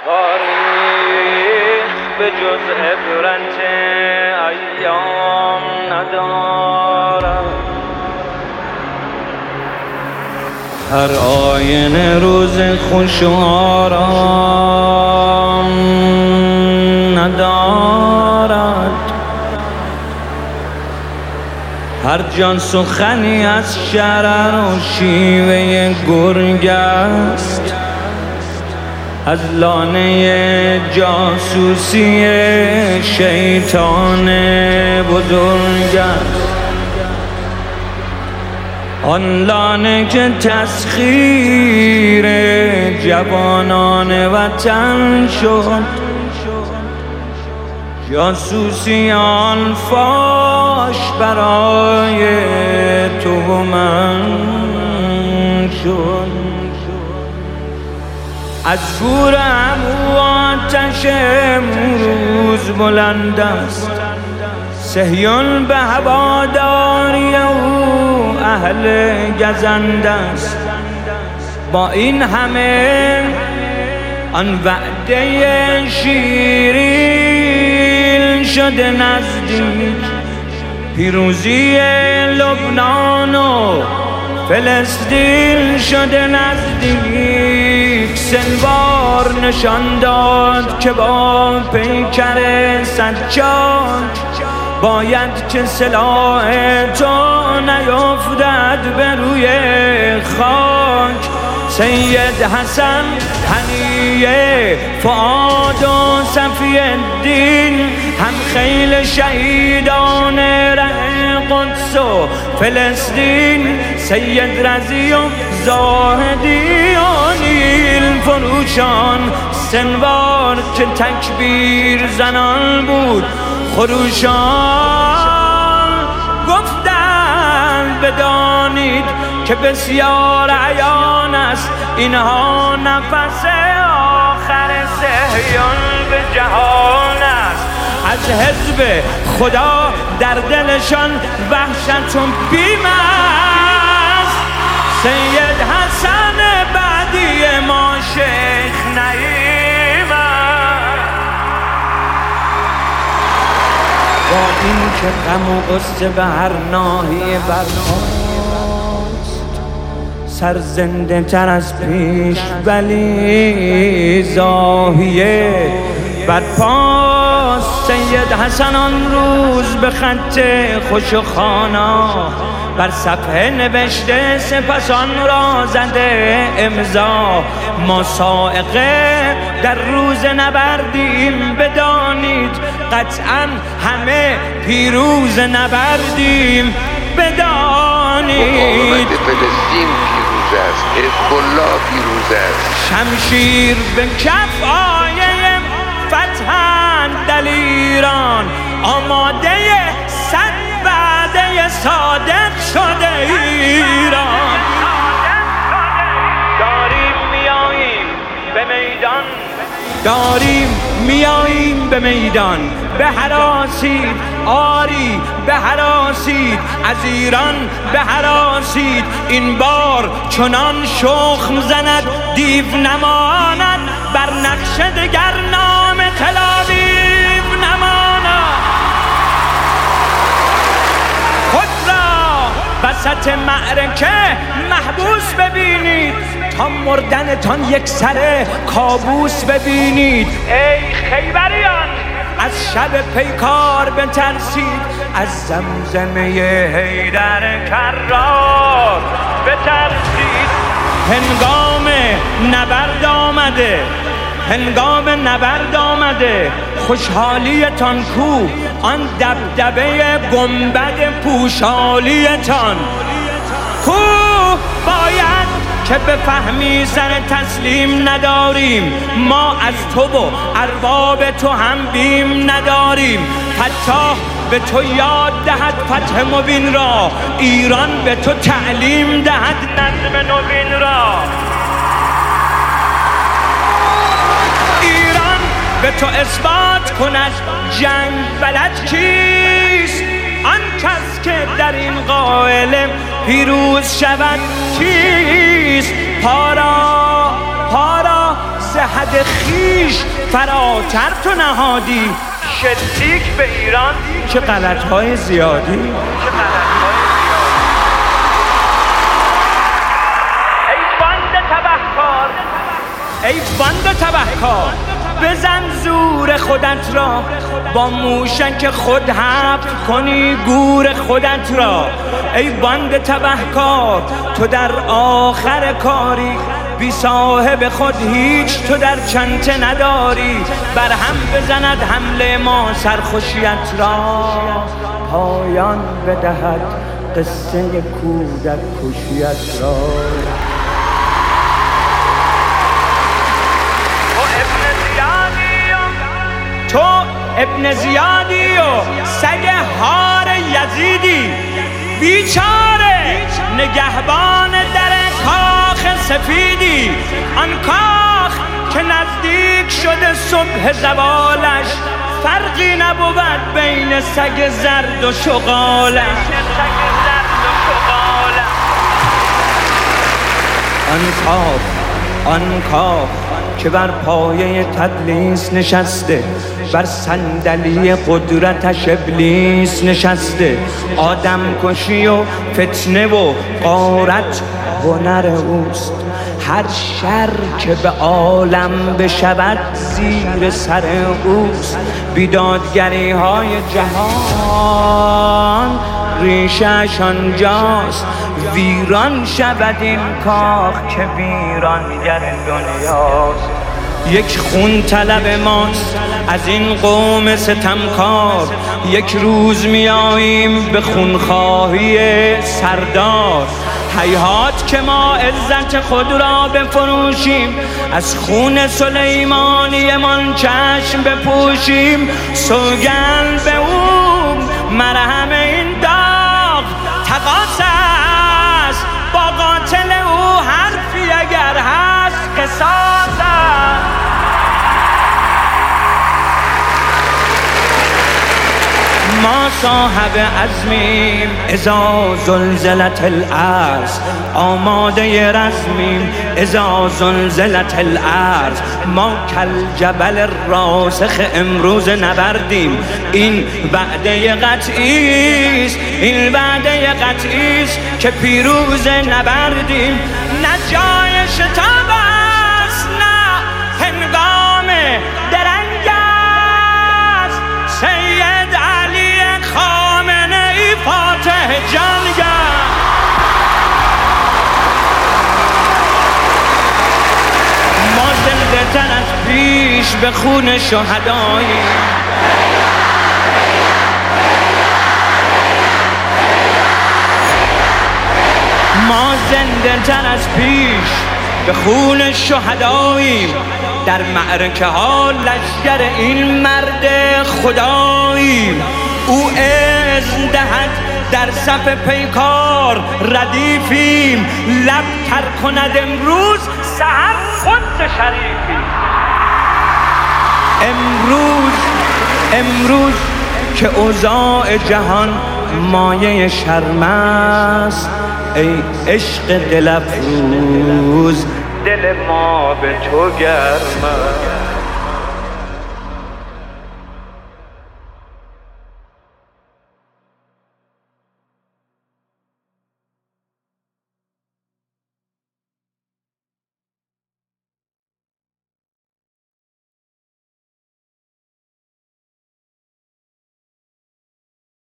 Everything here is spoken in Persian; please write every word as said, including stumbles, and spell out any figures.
تاریخ به جز عبرت ایام ندارد، هر آینه روز خوش و آرام ندارد، هر جان سخنی از شرر و شیوه گرگ است، از لانه جاسوسی شیطان بزرگ است، آن لانه که تسخیر جوانان وطن شد، جاسوسیان فاش برای تو و من شد، از گور عمو آتش امروز بلند است، صهیون به هواداری او اهل گزند است، با این همه آن وعده شیرین شده نزدیک، پیروزی لبنان و فلسطین شده نزدیک، سنوار نشان داد که با پیکر سجاد باید که سلاح تو نیفتد به روی خاک، سید حسن هنیه فؤاد و صفی الدین هم خیل شهیدان ره قدس و فلسطین، سید رضی و زاهدی و نیل فروشان، سنوار که تکبیر زنان بود خروشان، گفتند بدانید که بسیار عیان است اینها نفس آخر صهیون به جهان است، از حزب خدا در دلشان وحشت و بیم است، سید حسن بعدی ما شیخ نعیم با این که غم و غصه به هر ناحیه برخاست، سر زنده تر از پیش ولی زاهیه برپاست، سید حسن آن روز به خط خوش و خانا بر صفحه نوشته سپسان را زده امضا، ما سائقه در روز نبردیم بدانید قطعا همه پیروز نبردیم بدانید، فلسطین پیروز است، حزب الله پیروز است، شمشیر به کف آیه فتحند در ایران، آماده صد وعده صادق شده ایران، داریم میاییم به میدان، داریم میاییم به میدان، به هراسید آری به هراسید، از ایران به هراسید، این بار چنان شخم زند دیو نماند، بر نقش دگر نام تل آویو نماند، خود را وسط معرکه محبوس ببینید، تا مردنتان یک سره کابوس ببینید، ای خیبریان از شب پیکار بترسید، از زمزمه حیدر کرار بترسید، هنگام نبرد آمده، هنگام نبرد آمده، خوشحالیتان کو، آن دبدبه گنبد پوشالیتان کو، باید که بفهمی سر تسلیم نداریم، ما از تو و ارباب تو هم بیم نداریم، فتاح به تو یاد دهد فتح مبین را، ایران به تو تعلیم دهد نظم نوین را، ایران به تو اثبات کند جنگ بلد کیست، آن کس که در این قائله پیروز شود کیست، پارا پارا ز حد حد خیش فراتر تو نهادی. شلیک به ایران چه غلط‌های زیادی. ای باند تبهکار، ای باند تبهکار، بزن زور خودت را، با موشک خود حفر کنی گور خودت را. ای باند تبهکار، تو در آخر کاری، بی صاحب خود هیچ تو در چنته نداری. بر هم بزند حمله ما سرخوشیت را، پایان بدهد قصه کودک کشیت را. تو ابن زیادی و سگ هار یزیدی، بیچاره نگهبان در کاخ سفیدی. آن کاخ که نزدیک شده صبح زوالش، فرقی نبود بین سگ زرد و شغالش. آن کاخ، آن کاخ که بر پایه تدلیس نشسته، بر صندلی قدرتش ابلیس نشسته. آدم کشی و فتنه و غارت هنر اوست، هر شر که به عالم بشود زیر سر اوست. بیدادگری های جهان ریشش آنجاست، ویران شود این کاخ که ویرانگر دنیاست. یک خون طلب ماست از این قوم ستمکار، یک روز میاییم به خونخواهی سردار. هیهات که ما عزت خود را بفروشیم، از خون سلیمانی من چشم بپوشیم. سوگند به او مرهم این داغ تقاص است، با قاتل او حرفی اگر هست قصاص است. ما صاحب عزمیم اذا زلزلت الارض، آماده رزمیم اذا زلزلت الارض. ما کل جبل راسخ امروز نبردیم، این وعده قطعی است، این وعده قطعی است که پیروز نبردیم. نه جای شتاب است نه هنگام درنگ است، سید علی خامنه ای فاتح جنگ است. ما زنده تر از پیش به خون شهداییم، ما زنده تر از پیش به خون شهداییم. در معرکه ها لشکر این مرد خداییم. او اذن دهد در صف پیکار ردیفیم، لب تر کند امروز سحر خود شریفیم. امروز امروز که اوضاع جهان مایه شرم است، ای عشق دل افروز دل ما به تو گرم است.